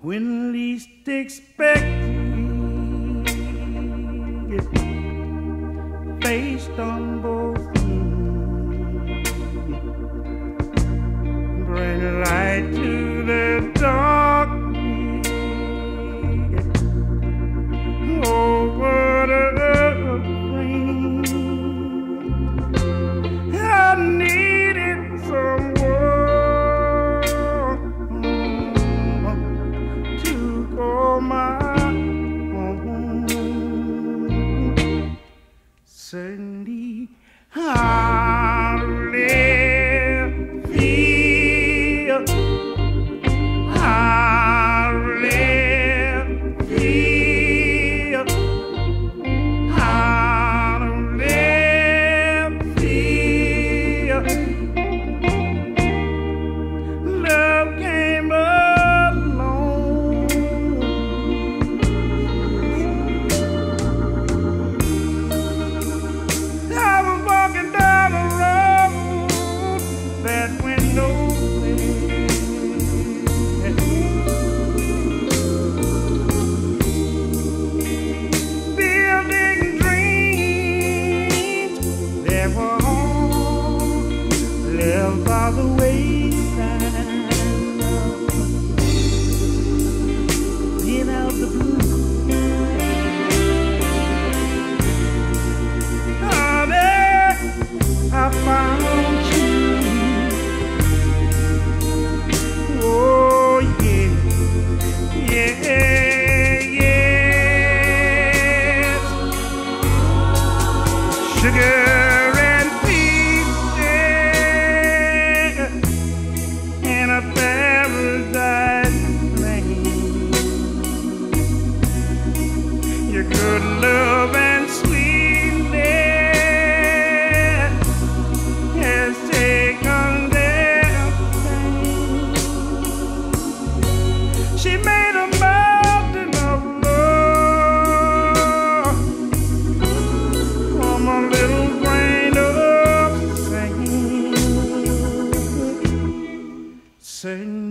when least expected, faced on both ends, bring light to the darkness. Oh, what a rain! I needed someone to call my own. Certainly, I really feel, I really feel, I really feel. Love came along. I was walking down a road that went nowhere. Building dreams that were all left by the wayside. Then out the blue, I found you. Oh yeah, yeah, yes. Sugar and peaches in a paradise flame. Your good love and sweetness has taken their pain. She made a mountain of love from a little grain of sand.